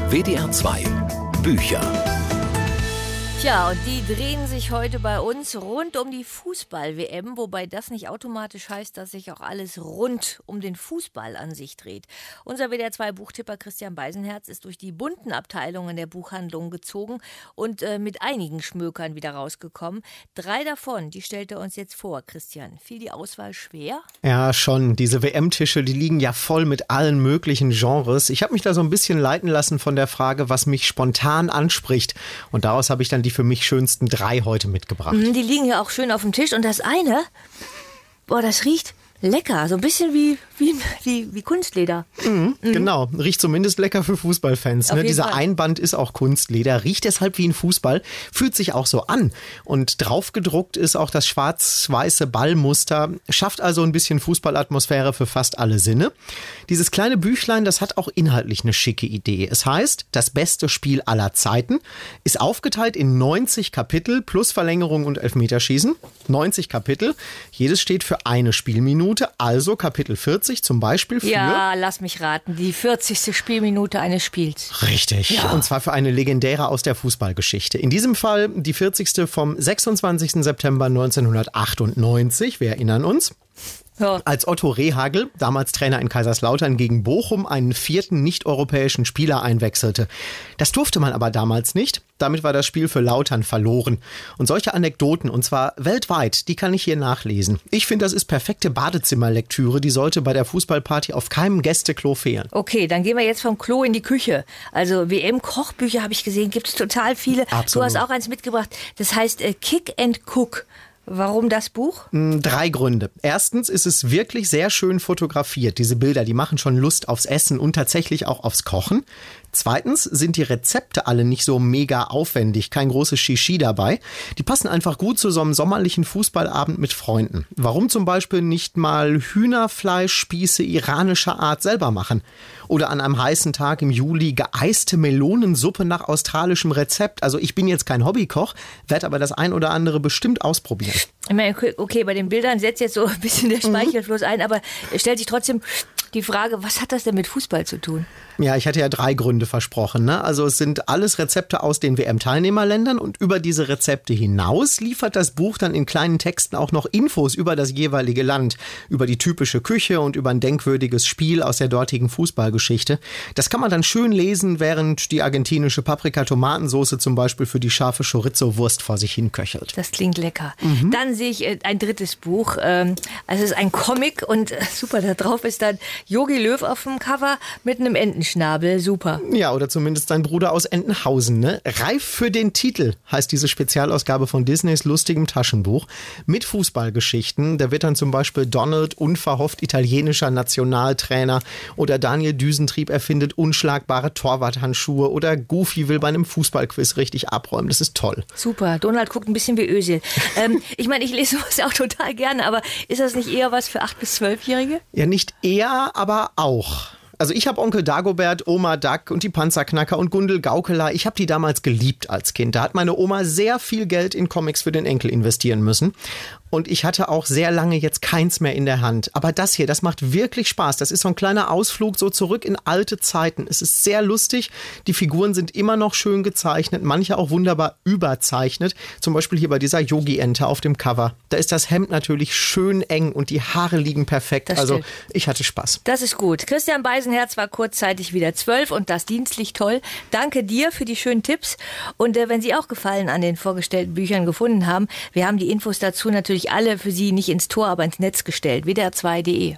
WDR 2 Bücher. Tja, und die drehen sich heute bei uns rund um die Fußball-WM, wobei das nicht automatisch heißt, dass sich auch alles rund um den Fußball an sich dreht. Unser WDR 2 Buchtipper Christian Beisenherz ist durch die bunten Abteilungen der Buchhandlung gezogen und mit einigen Schmökern wieder rausgekommen. 3 davon, die stellt er uns jetzt vor. Christian, fiel die Auswahl schwer? Ja, schon. Diese WM-Tische, die liegen ja voll mit allen möglichen Genres. Ich habe mich da so ein bisschen leiten lassen von der Frage, was mich spontan anspricht. Und daraus habe ich dann die für mich schönsten 3 heute mitgebracht. Die liegen ja auch schön auf dem Tisch. Und das eine, das riecht lecker. So ein bisschen wie Kunstleder. Genau, riecht zumindest lecker für Fußballfans. Ne? Dieser Einband ist auch Kunstleder, riecht deshalb wie ein Fußball, fühlt sich auch so an. Und draufgedruckt ist auch das schwarz-weiße Ballmuster, schafft also ein bisschen Fußballatmosphäre für fast alle Sinne. Dieses kleine Büchlein, das hat auch inhaltlich eine schicke Idee. Es heißt, das beste Spiel aller Zeiten, ist aufgeteilt in 90 Kapitel plus Verlängerung und Elfmeterschießen. 90 Kapitel, jedes steht für eine Spielminute, also Kapitel 40 zum Beispiel für... Ja, lass mich raten, die 40. Spielminute eines Spiels. Richtig, ja. Und zwar für eine legendäre aus der Fußballgeschichte. In diesem Fall die 40. vom 26. September 1998, wir erinnern uns. Ja. Als Otto Rehhagel, damals Trainer in Kaiserslautern, gegen Bochum einen 4. nicht-europäischen Spieler einwechselte. Das durfte man aber damals nicht. Damit war das Spiel für Lautern verloren. Und solche Anekdoten, und zwar weltweit, die kann ich hier nachlesen. Ich finde, das ist perfekte Badezimmerlektüre. Die sollte bei der Fußballparty auf keinem Gästeklo fehlen. Okay, dann gehen wir jetzt vom Klo in die Küche. Also WM-Kochbücher habe ich gesehen, gibt es total viele. Absolut. Du hast auch eins mitgebracht. Das heißt Kick and Cook. Warum das Buch? 3 Gründe. Erstens ist es wirklich sehr schön fotografiert. Diese Bilder, die machen schon Lust aufs Essen und tatsächlich auch aufs Kochen. Zweitens sind die Rezepte alle nicht so mega aufwendig, kein großes Shishi dabei. Die passen einfach gut zu so einem sommerlichen Fußballabend mit Freunden. Warum zum Beispiel nicht mal Hühnerfleischspieße iranischer Art selber machen? Oder an einem heißen Tag im Juli geeiste Melonensuppe nach australischem Rezept. Also ich bin jetzt kein Hobbykoch, werde aber das ein oder andere bestimmt ausprobieren. Ich meine, okay, bei den Bildern setzt jetzt so ein bisschen der Speichelfluss ein, aber es stellt sich trotzdem die Frage, was hat das denn mit Fußball zu tun? Ja, ich hatte ja 3 Gründe versprochen. Ne? Also es sind alles Rezepte aus den WM-Teilnehmerländern und über diese Rezepte hinaus liefert das Buch dann in kleinen Texten auch noch Infos über das jeweilige Land, über die typische Küche und über ein denkwürdiges Spiel aus der dortigen Fußballgeschichte. Das kann man dann schön lesen, während die argentinische Paprika-Tomatensoße zum Beispiel für die scharfe Chorizo-Wurst vor sich hin köchelt. Das klingt lecker. Dann sehe ich ein 3. Buch. Also es ist ein Comic und super, da drauf ist dann Jogi Löw auf dem Cover mit einem Entenschnabel. Super. Ja, oder zumindest sein Bruder aus Entenhausen. Ne? Reif für den Titel heißt diese Spezialausgabe von Disneys lustigem Taschenbuch mit Fußballgeschichten. Da wird dann zum Beispiel Donald unverhofft italienischer Nationaltrainer oder Daniel Düsentrieb erfindet unschlagbare Torwarthandschuhe oder Goofy will bei einem Fußballquiz richtig abräumen. Das ist toll. Super. Donald guckt ein bisschen wie Özil. Ich meine, ich lese sowas auch total gerne, aber ist das nicht eher was für 8- bis 12-Jährige? Ja, nicht eher, aber auch. Also ich habe Onkel Dagobert, Oma Duck und die Panzerknacker und Gundel Gaukeler. Ich habe die damals geliebt als Kind. Da hat meine Oma sehr viel Geld in Comics für den Enkel investieren müssen. Und ich hatte auch sehr lange jetzt keins mehr in der Hand. Aber das hier, das macht wirklich Spaß. Das ist so ein kleiner Ausflug so zurück in alte Zeiten. Es ist sehr lustig. Die Figuren sind immer noch schön gezeichnet, manche auch wunderbar überzeichnet. Zum Beispiel hier bei dieser Yogi-Ente auf dem Cover. Da ist das Hemd natürlich schön eng und die Haare liegen perfekt. Also ich hatte Spaß. Das ist gut. Christian Beisenherz war kurzzeitig wieder 12 und das dienstlich toll. Danke dir für die schönen Tipps. Und wenn Sie auch Gefallen an den vorgestellten Büchern gefunden haben, wir haben die Infos dazu natürlich alle für Sie nicht ins Tor, aber ins Netz gestellt. WDR2.de